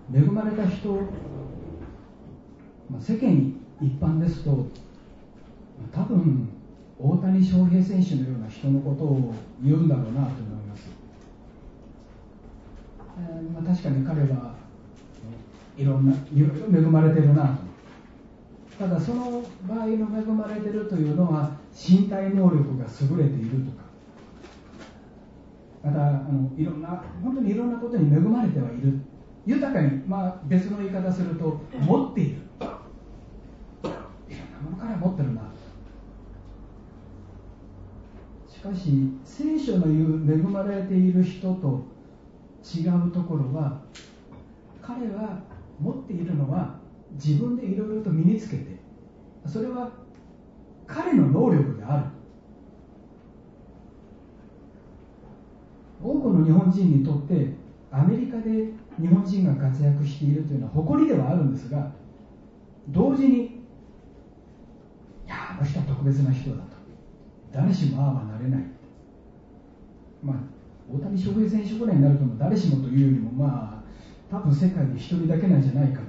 恵まれた人、世間一般ですと多分大谷翔平選手のような人のことを言うんだろうなと思います。確かに彼はいろいろ恵まれてるなと。ただその場合の恵まれてるというのは身体能力が優れているとか、また本当にいろんなことに恵まれてはいる、豊かに、別の言い方すると持っている、いろんなものから持ってるな。しかし聖書の言う恵まれている人と違うところは、彼は持っているのは自分でいろいろと身につけて、それは彼の能力である。多くの日本人にとってアメリカで日本人が活躍しているというのは誇りではあるんですが、同時に、いや、あの人は特別な人だと、誰しもああはなれない。大谷翔平選手ぐらいになると誰しもというよりも、多分世界で一人だけなんじゃないか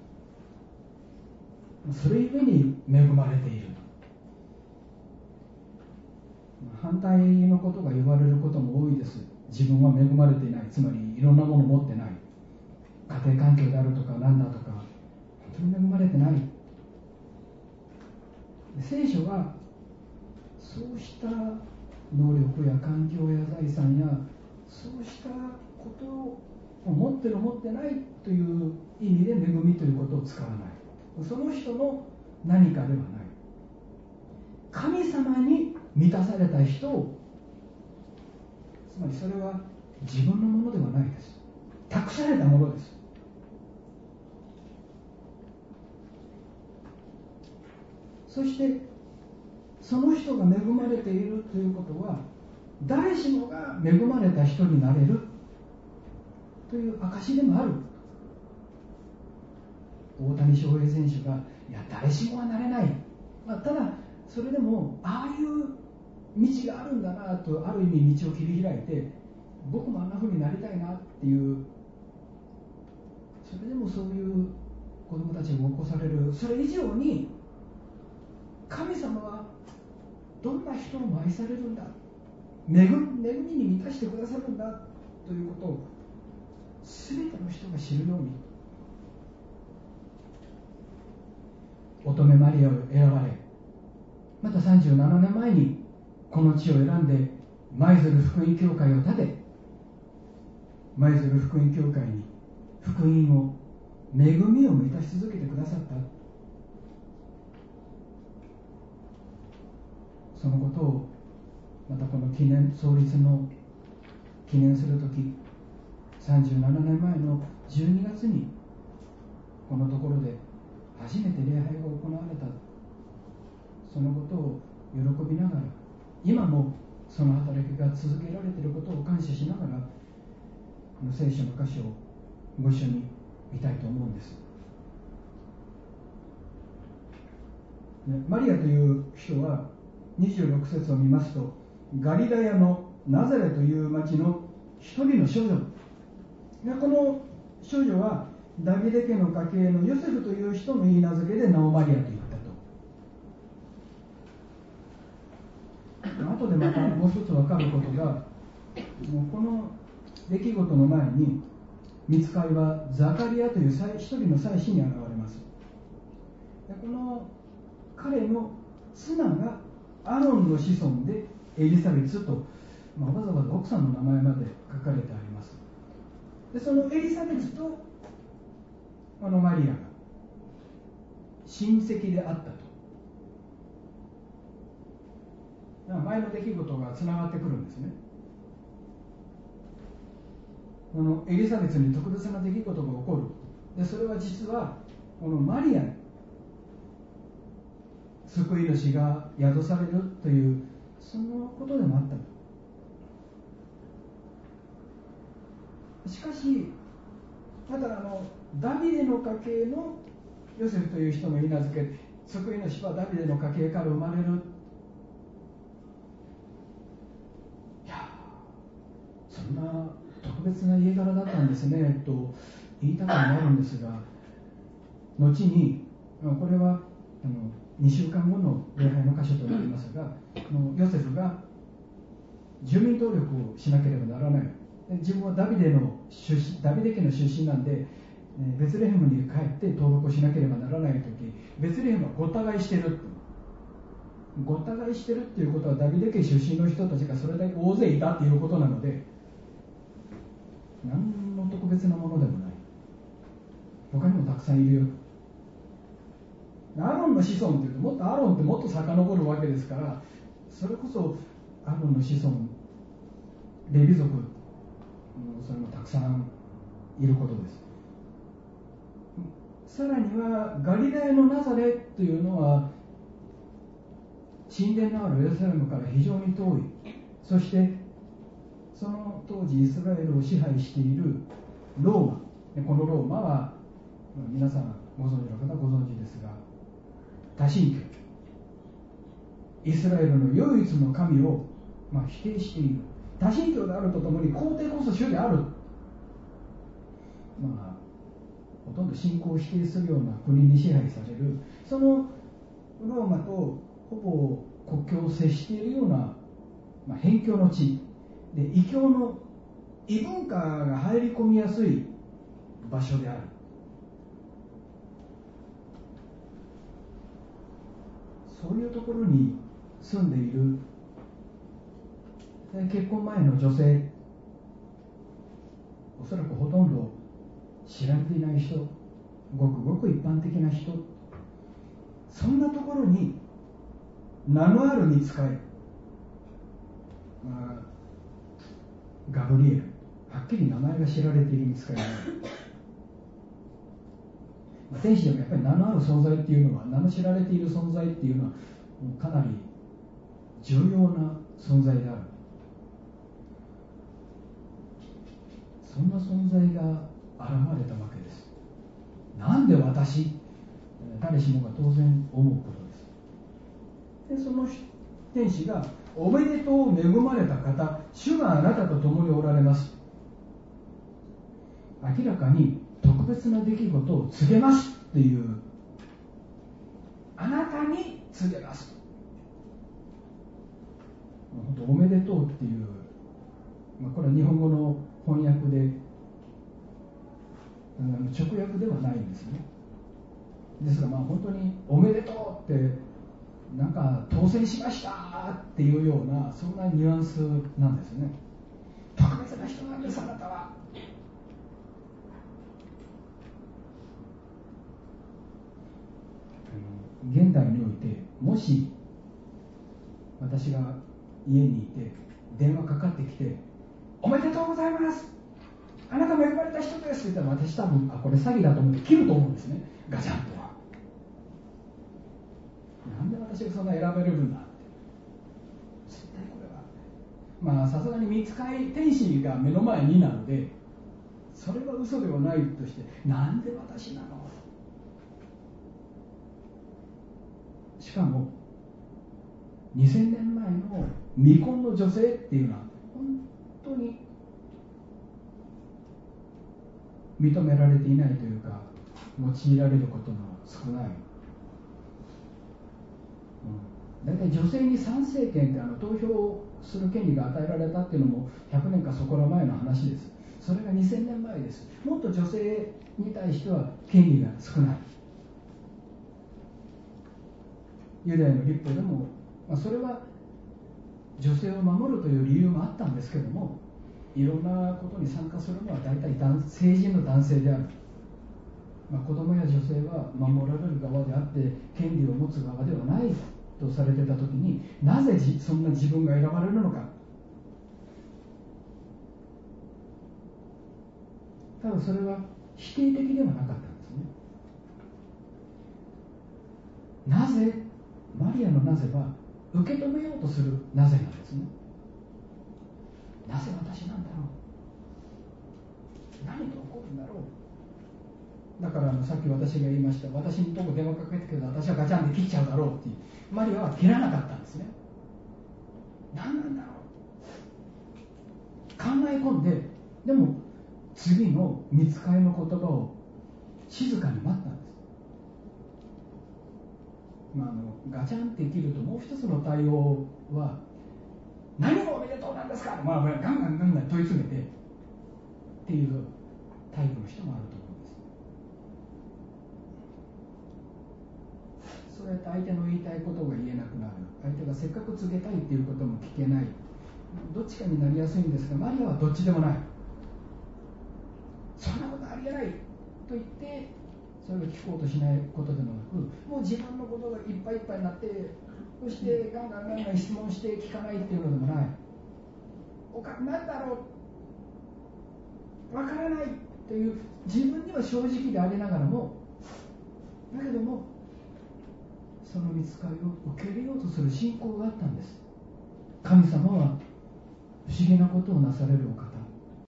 と、それゆえに恵まれていると。反対のことが言われることも多いです。自分は恵まれていない、つまりいろんなものを持ってない、家庭環境であるとか何だとか、本当に恵まれてない。聖書はそうした能力や環境や財産やそうしたことを持ってる持ってないという意味で恵みということを使わない。その人の何かではない。神様に満たされた人を、つまりそれは自分のものではないです。託されたものです。そしてその人が恵まれているということは、誰しもが恵まれた人になれるという証でもある。大谷翔平選手が、いや誰しもはなれない、ただそれでもああいう道があるんだなと、ある意味道を切り開いて、僕もあんな風になりたいなっていう、それでもそういう子供たちが起こされる。それ以上に神様はどんな人をも愛されるんだ、恵みに満たしてくださるんだということを全ての人が知るように、乙女マリアを選ばれ、また37年前にこの地を選んで舞鶴福音教会を建て、舞鶴福音教会に福音を、恵みを満たし続けてくださった。そのことをまたこの創立の記念するとき、37年前の12月にこのところで初めて礼拝が行われた。そのことを喜びながら、今もその働きが続けられていることを感謝しながら、この聖書の箇所をご一緒に見たいと思うんです。マリアという人は26節を見ますと、ガリラヤのナザレという町の一人の少女で、この少女はダビデ家の家系のヨセフという人の言い名付けで名をマリアと言ったと。後でまたもう一つ分かることが、もうこの出来事の前に御使いはザカリアという一人の祭司に現れます。でこの彼の妻がアロンの子孫でエリザベスと、わざわざ奥さんの名前まで書かれてあります。でそのエリザベスとこのマリアが親戚であったと、前の出来事がつながってくるんですね。このエリザベスに特別な出来事が起こる。でそれは実はこのマリアに救い主が宿されるというそのことでもあったと。しかしまたダビデの家系のヨセフという人の言い名付け、救い主はダビデの家系から生まれる。いや、そんな特別な家柄だったんですねと言いたくなるんですが、後にこれは2週間後の礼拝の箇所となりますが、ヨセフが住民登録をしなければならない。自分はダビデ家の出身なんで、ベツレヘムに帰って登録をしなければならないとき、ベツレヘムはごった返してる。ごった返してるっていうことは、ダビデ家出身の人たちがそれだけ大勢いたっていうことなので、何の特別なものでもない。他にもたくさんいるよ。アロンの子孫っていうと、もっとアロンってもっと遡るわけですから、それこそアロンの子孫、レビ族、それもたくさんいることです。さらにはガリラヤのナザレというのは神殿のあるエルサレムから非常に遠い。そしてその当時イスラエルを支配しているローマ、このローマは皆さんご存知の方ご存知ですが、多神教、イスラエルの唯一の神を否定している。多神教であるとともに皇帝こそ主である、ほとんど信仰を否定するような国に支配される、そのローマとほぼ国境を接しているような、辺境の地で、異教の異文化が入り込みやすい場所である。そういうところに住んでいる結婚前の女性、おそらくほとんど知られていない人、ごくごく一般的な人、そんなところに名のある御使い、ガブリエル、はっきり名前が知られている御使いである。天使でもやっぱり名のある存在っていうのは、名の知られている存在っていうのはかなり重要な存在である。そんな存在が現れたわけです。なんで私、誰しもが当然思うことです。でその天使が、おめでとう恵まれた方、主があなたと共におられます。明らかに特別な出来事を告げますっていう、あなたに告げます。本当おめでとうっていう、これは日本語の翻訳で直訳ではないんですね。ですが本当におめでとうってなんか当選しましたっていうような、そんなニュアンスなんですね。特別な人なんです、あなたは。現代において、もし私が家にいて電話かかってきて、おめでとうございます、あなたも恵まれた人ですって言ったら、私多分これ詐欺だと思って切ると思うんですね、ガチャンとは。なんで私がそんな選べれるんだって。絶対これはさすがに御使い天使が目の前になので、それは嘘ではないとして、なんで私なの。しかも2000年前の未婚の女性っていうのは本当に認められていないというか、用いられることの少ない、だいたい女性に参政権って投票する権利が与えられたっていうのも100年かそこら前の話です。それが2000年前です。もっと女性に対しては権利が少ない。ユダヤの律法でも、それは女性を守るという理由もあったんですけども、いろんなことに参加するのは大体成人の男性である。子供や女性は守られる側であって権利を持つ側ではないとされていたときに、なぜそんな自分が選ばれるのか。ただそれは否定的ではなかったんですね。なぜ、マリアのなぜは受け止めようとするなぜなんですね。なぜ私なんだろう、何が起こるんだろう。だからさっき私が言いました、私にとこ電話かけてくると私はガチャンで切っちゃうだろうっていう、マリアは切らなかったんですね。何なんだろう、考え込んで、でも次の御使いの言葉を静かに待ったんです。ガチャンって切るともう一つの対応は何がおめでとうなんですか、ガンガン問い詰めてっていうタイプの人もあると思うんです。そうやって相手の言いたいことが言えなくなる、相手がせっかく告げたいっていうことも聞けない、どっちかになりやすいんですが、マリアはどっちでもない。そんなことありえないと言ってそれを聞こうとしないことでもなく、もう自分のことがいっぱいいっぱいになって、そしてガンガン質問して聞かないっていうのでもない、何だろう、わからないという自分には正直でありながらも、だけどもその御使いを受け入れようとする信仰があったんです。神様は不思議なことをなされるお方